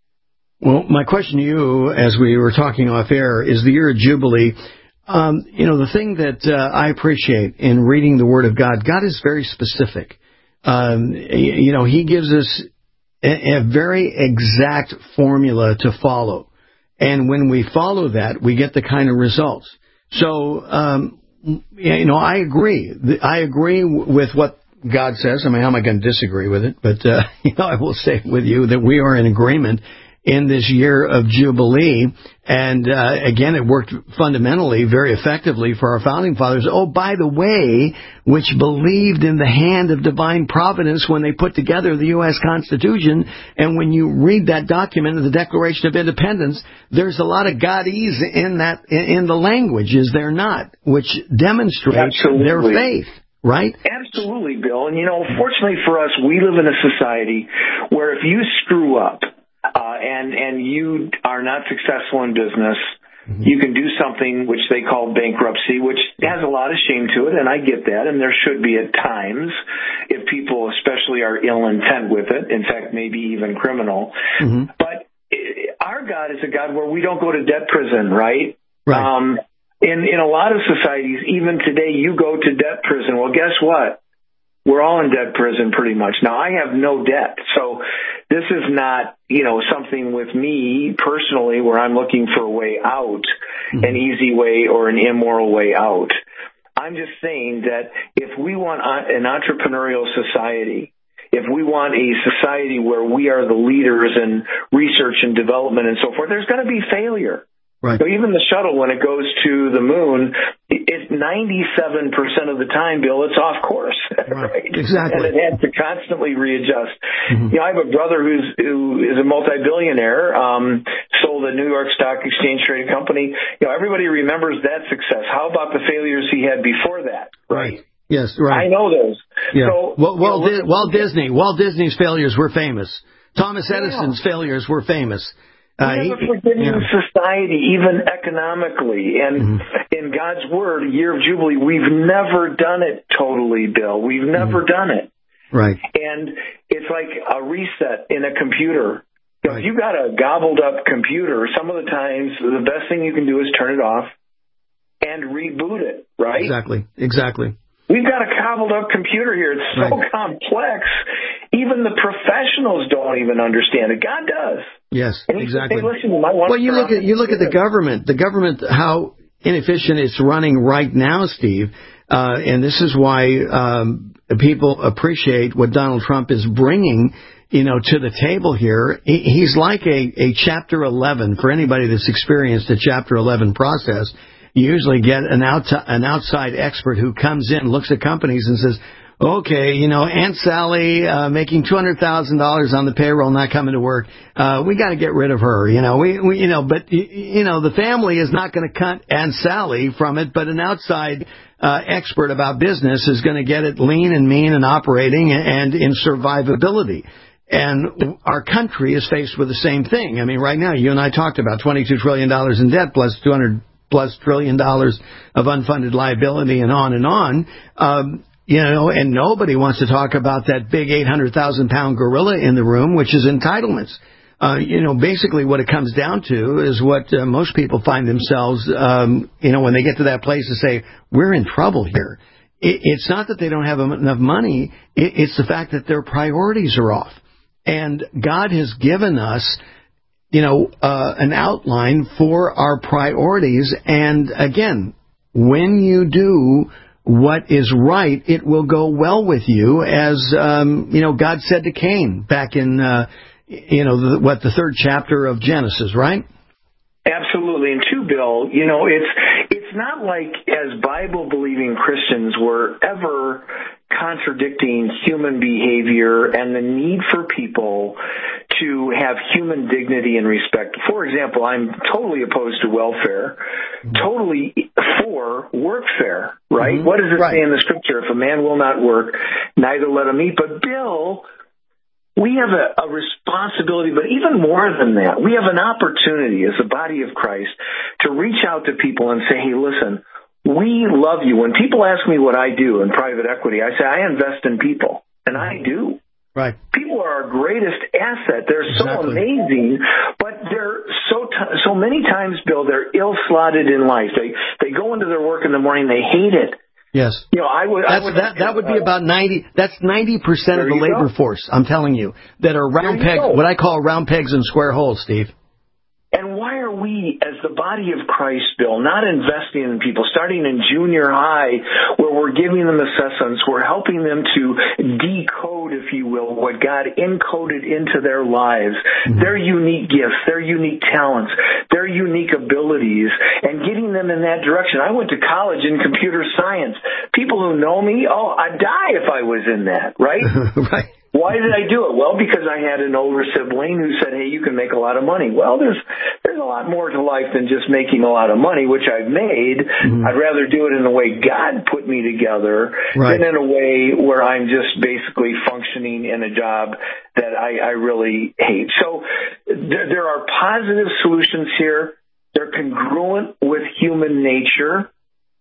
Well, my question to you, as we were talking off air, is the year of Jubilee. Um, you know, the thing that uh, I appreciate in reading the Word of God, God is very specific. Um, you know, He gives us a, a very exact formula to follow. And when we follow that, we get the kind of results. So, um, you know, I agree. I agree with what God says. I mean, how am I going to disagree with it? But, uh, you know, I will say with you that we are in agreement in this year of Jubilee. And, uh, again, it worked fundamentally very effectively for our founding fathers. Oh, by the way, which believed in the hand of divine providence when they put together the U S Constitution. And when you read that document of the Declaration of Independence, there's a lot of Godese in that, in the language, is there not? Which demonstrates Absolutely. Their faith. Right? Absolutely, Bill. And, you know, fortunately for us, we live in a society where if you screw up, Uh, and, and you are not successful in business, mm-hmm. you can do something which they call bankruptcy, which has a lot of shame to it, and I get that, and there should be at times if people especially are ill intent with it, in fact, maybe even criminal. Mm-hmm. But our God is a God where we don't go to debt prison, right? Right. Um, in, in a lot of societies, even today, you go to debt prison. Well, guess what? We're all in debt prison pretty much. Now, I have no debt, so this is not, you know, something with me personally where I'm looking for a way out, mm-hmm. an easy way or an immoral way out. I'm just saying that if we want an entrepreneurial society, if we want a society where we are the leaders in research and development and so forth, there's going to be failure. Right. So even the shuttle, when it goes to the moon, it's ninety-seven percent of the time, Bill, it's off course. Right. Right? Exactly. And it has to constantly readjust. Mm-hmm. You know, I have a brother who's who is a multi-billionaire, um, sold a New York Stock Exchange traded company. You know, everybody remembers that success. How about the failures he had before that? Right. Yes, right. I know those. Yeah. So, well, Walt, you know, Walt Disney. Walt Disney's failures were famous. Thomas Edison's yeah. failures were famous. Uh, we have a forgiving yeah. society, even economically. And mm-hmm. in God's Word, Year of Jubilee, we've never done it totally, Bill. We've never mm-hmm. done it. Right. And it's like a reset in a computer. If right. you got a gobbled up computer, some of the times the best thing you can do is turn it off and reboot it, right? Exactly. Exactly. We've got a cobbled up computer here. It's so right. complex. Even the professionals don't even understand it. God does. Yes, and exactly. Say, listen, you might want well, you look at you look at the government. The government, how inefficient it's running right now, Steve. Uh, and this is why um, people appreciate what Donald Trump is bringing, you know, to the table here. He, he's like a, a Chapter eleven for anybody that's experienced a Chapter eleven process. You usually get an out an outside expert who comes in, looks at companies, and says, okay, you know, Aunt Sally uh, making two hundred thousand dollars on the payroll, not coming to work. Uh, we got to get rid of her. You know, we, we you know, but you know, the family is not going to cut Aunt Sally from it, but an outside uh, expert about business is going to get it lean and mean and operating and in survivability. And our country is faced with the same thing. I mean, right now, you and I talked about twenty-two trillion dollars in debt plus two hundred plus trillion dollars of unfunded liability and on and on. Um, You know, and nobody wants to talk about that big eight hundred thousand pound gorilla in the room, which is entitlements. Uh, you know, basically what it comes down to is what uh, most people find themselves, um, you know, when they get to that place to say, we're in trouble here. It, it's not that they don't have enough money. It, it's the fact that their priorities are off. And God has given us, you know, uh, an outline for our priorities. And again, when you do what is right, it will go well with you, as, um, you know, God said to Cain back in, uh, you know, the, what, the third chapter of Genesis, right? Absolutely. And two, Bill, you know, it's it's it's not like as Bible-believing Christians we're ever contradicting human behavior and the need for people to have human dignity and respect. For example, I'm totally opposed to welfare, totally for workfare, right? Mm-hmm. What does it right. say in the scripture? If a man will not work, neither let him eat. But Bill, we have a, a responsibility, but even more than that, we have an opportunity as the body of Christ to reach out to people and say, hey, listen, we love you. When people ask me what I do in private equity, I say I invest in people, and I do. Right. People are our greatest asset. They're exactly. so amazing, but they're so t- so many times, Bill, they're ill-slotted in life. They they go into their work in the morning, they hate it. Yes. You know, I would. That's, I would that that would be about ninety. That's ninety percent of the labor go. force. I'm telling you that are round pegs. What I call round pegs and square holes, Steve. And why are we, as the body of Christ, Bill, not investing in people, starting in junior high, where we're giving them assessments, we're helping them to decode, if you will, what God encoded into their lives, mm-hmm. their unique gifts, their unique talents, their unique abilities, and getting them in that direction. I went to college in computer science. People who know me, oh, I'd die if I was in that, right? Right. Why did I do it? Well, because I had an older sibling who said, hey, you can make a lot of money. Well, there's there's a lot more to life than just making a lot of money, which I've made. Mm-hmm. I'd rather do it in the way God put me together right. than in a way where I'm just basically functioning in a job that I, I really hate. So there, there are positive solutions here. They're congruent with human nature.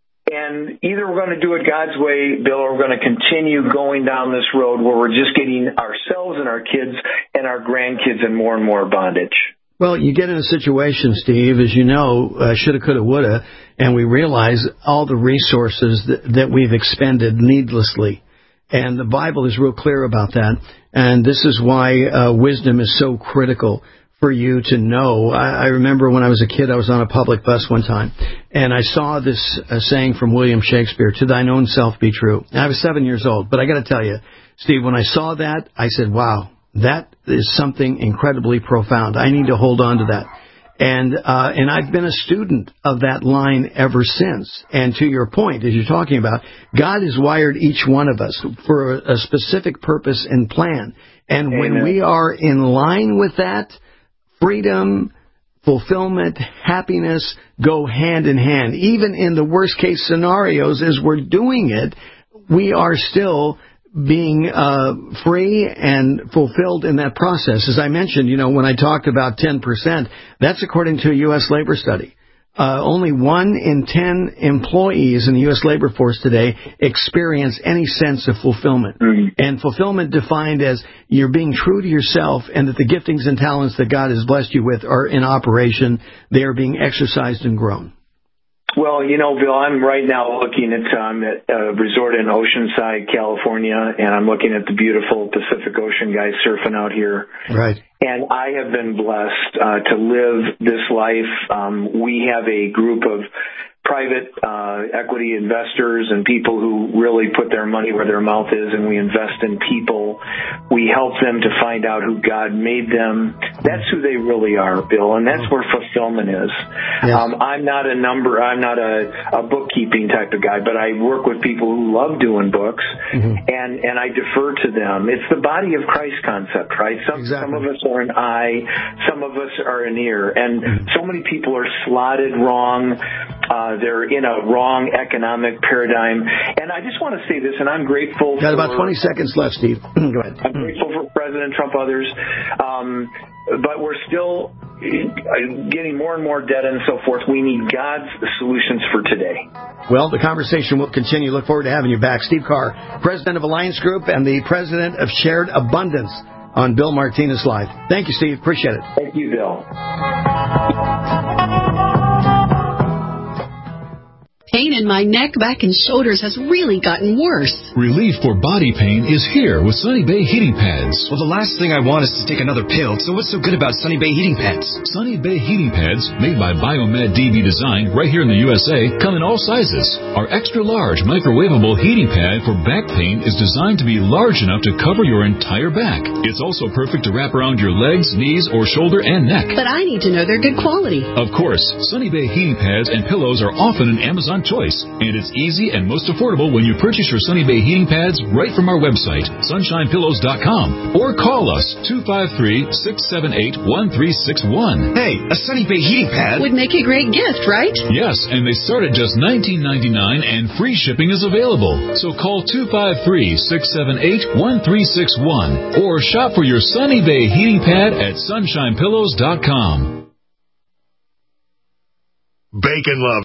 And either we're going to do it God's way, Bill, or we're going to continue going down this road where we're just getting ourselves and our kids and our grandkids in more and more bondage. Well, you get in a situation, Steve, as you know, uh, shoulda, coulda, woulda, and we realize all the resources that, that we've expended needlessly. And the Bible is real clear about that. And this is why uh, wisdom is so critical for you to know. I, I remember when I was a kid, I was on a public bus one time, and I saw this uh, saying from William Shakespeare, to thine own self be true. And I was seven years old, but I got to tell you, Steve, when I saw that, I said, wow, that is something incredibly profound. I need to hold on to that. And uh, and I've been a student of that line ever since. And to your point, as you're talking about, God has wired each one of us for a, a specific purpose and plan. And Amen. When we are in line with that, freedom, fulfillment, happiness go hand in hand. Even in the worst case scenarios, as we're doing it, we are still being uh, free and fulfilled in that process. As I mentioned, you know, when I talked about ten percent, that's according to a U S labor study. Uh, only one in ten employees in the U S labor force today experience any sense of fulfillment. Mm-hmm. And fulfillment defined as you're being true to yourself and that the giftings and talents that God has blessed you with are in operation. They are being exercised and grown. Well, you know, Bill, I'm right now looking at, um, at a resort in Oceanside, California, and I'm looking at the beautiful Pacific Ocean guys surfing out here. Right. And I have been blessed uh, to live this life. Um, we have a group of private uh, equity investors and people who really put their money where their mouth is, and we invest in people. We help them to find out who God made them. That's who they really are, Bill, and that's where fulfillment is. Yes. Um, I'm not a number, I'm not a, a bookkeeping type of guy, but I work with people who love doing books, mm-hmm. and, and I defer to them. It's the body of Christ concept, right? Some, exactly. some of us are an eye, some of us are an ear, and mm-hmm. so many people are slotted wrong. Uh, they're in a wrong economic paradigm. And I just want to say this, and I'm grateful Got for... about twenty seconds left, Steve. Go ahead. I'm grateful for President Trump, others. Um, but we're still getting more and more debt and so forth. We need God's solutions for today. Well, the conversation will continue. Look forward to having you back. Steve Carr, president of Alliance Group and the president of Shared Abundance on Bill Martinez Live. Thank you, Steve. Appreciate it. Thank you, Bill. Pain in my neck, back, and shoulders has really gotten worse. Relief for body pain is here with Sunny Bay heating pads. Well, the last thing I want is to take another pill, so what's so good about Sunny Bay heating pads? Sunny Bay heating pads, made by Biomed D B Design right here in the U S A, come in all sizes. Our extra large microwavable heating pad for back pain is designed to be large enough to cover your entire back. It's also perfect to wrap around your legs, knees, or shoulder and neck. But I need to know they're good quality. Of course, Sunny Bay heating pads and pillows are often an Amazon choice, and it's easy and most affordable when you purchase your Sunny Bay heating pads right from our website, sunshine pillows dot com, or call us two five three, six seven eight, one three six one. Hey, a Sunny Bay heating pad would make a great gift, right? Yes, and they start at just nineteen ninety-nine, and free shipping is available. So call two five three, six seven eight, one three six one or shop for your Sunny Bay heating pad at sunshine pillows dot com. Bacon Love.